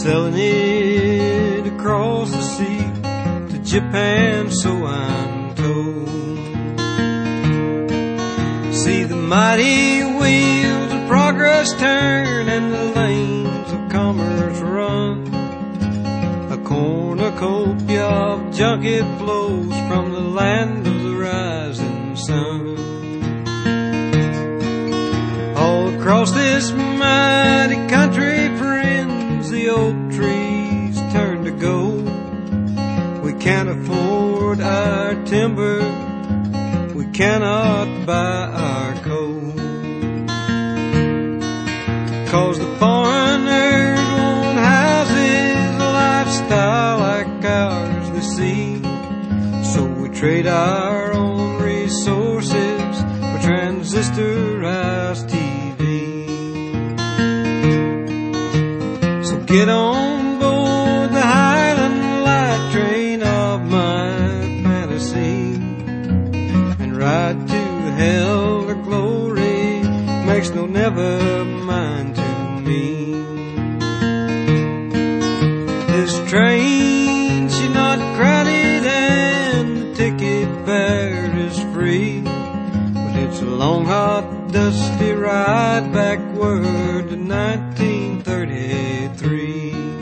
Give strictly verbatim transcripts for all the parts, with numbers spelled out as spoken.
selling it across the sea to Japan, so I'm told. See the mighty wheels of progress turn and the lanes of commerce run. A cornucopia of junket flows from the land of the rising sun. All across this mighty country, friends, the oak trees turn to gold. We can't afford our timber, we cannot buy our coal. 'Cause the foreigners want houses, a lifestyle like ours they see. So we trade our own resources for transistorized T V. So get on board the Highland Light train of my fantasy and ride to hell or glory, makes no never mind to me. This train, she's not crowded and the ticket fare is free, but it's a long, hot, dusty ride backward to nineteen thirty-three.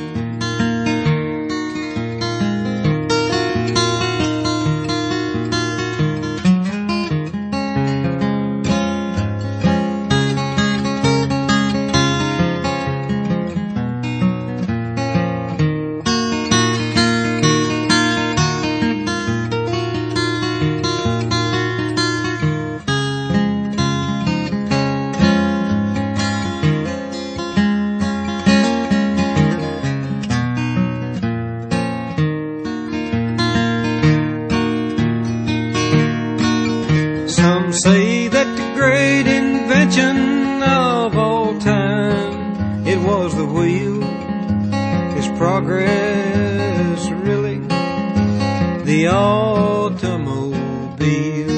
Some say that the great invention of all time, it was the wheel. Is progress really the automobile?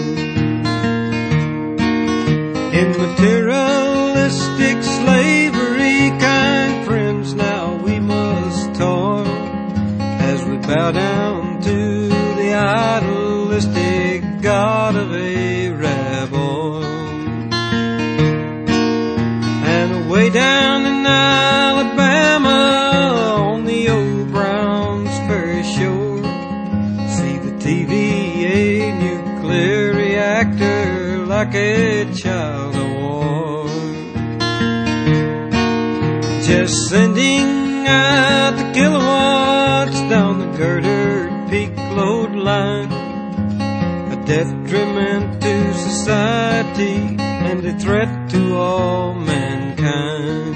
In materialistic slavery, kind friends, now we must toil as we bow down to the idealistic god of Arab oil. And away down in Alabama on the old Browns Ferry shore, see the T V A nuclear reactor like a child of war, just sending out the kilowatts down the girdered peak load line. Detriment to society and a threat to all mankind.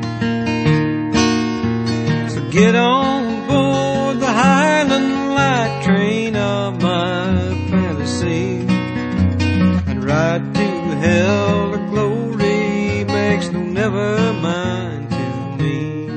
So get on board the Highland Light train of my fantasy and ride to hell or glory, makes no never mind to me.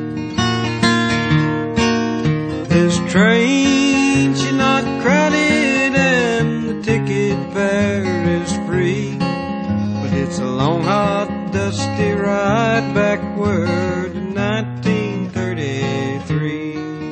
This train, she's not crowded and the ticket fare is free, but it's a long, hot, dusty ride backward to nineteen thirty-three.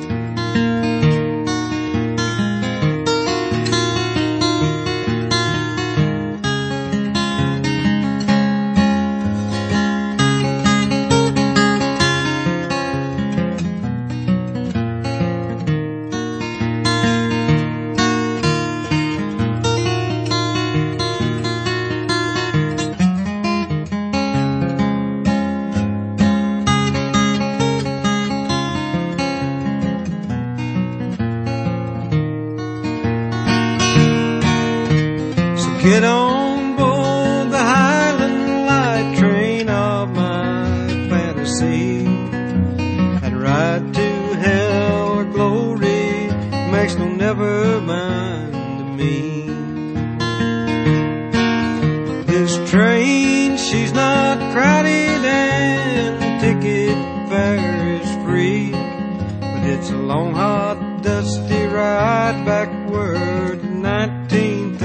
Get on board the Highland Light train of my fantasy and ride to hell or glory, makes no never mind to me. This train, she's not crowded and the ticket fare is free, but it's a long, hot, dusty ride backward to nineteen thirty.